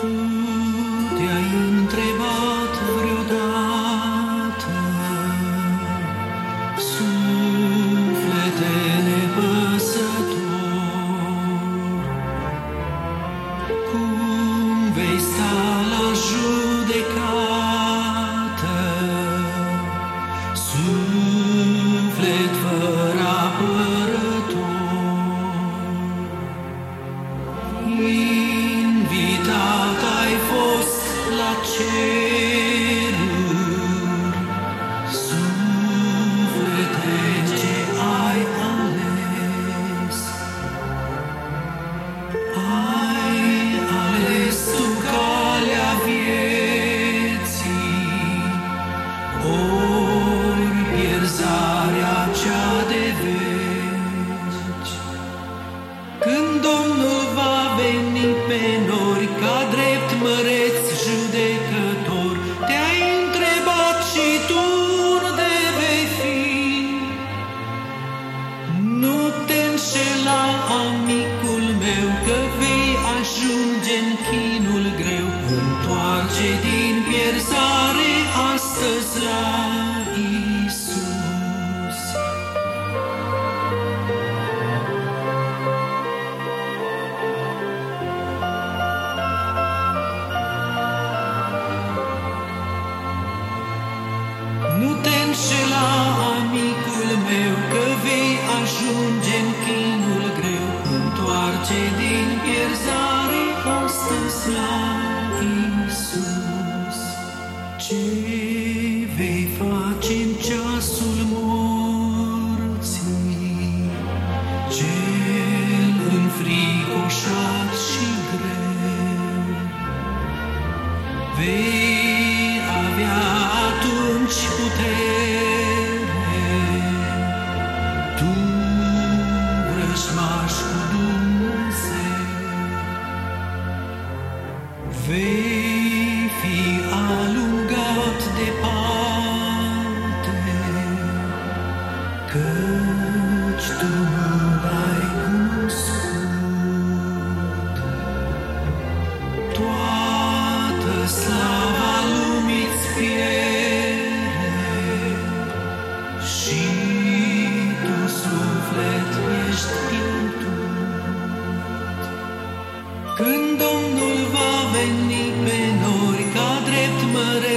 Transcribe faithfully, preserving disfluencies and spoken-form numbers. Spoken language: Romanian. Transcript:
Tu te-ai întrebat vreodată, suflete nepăsător, cum vei sta la judecată, suflet fără apărător. Invitat ai fost la ceruri, suflete ce ai ales. Ai ales tu calea vieții, ori pierzarea cea de veci. Când Domnul va veni pe nori ca drept măreț judecător, te-ai întrebat și tu unde vei fi. Nu te înșela, amicul meu, că vei ajunge în chinul greu. Întoarce din pierzare astăzi la Iisus. Nu te înșela, amicul meu, că vei ajunge în chinul greu. Întoarce din pierzare astăzi la Iisus. Ce vei face în ceasul morții, cel înfricoșat și greu? Vei avea atunci putere, tu vrăjmaș cu Dumnezeu. Vei fi alungat departe, căci tu nu l-ai cunoscut. Toată slava lumii-ți pierde și tu, suflet, ești pierdut. Când Domnul va veni pe nori ca drept măreț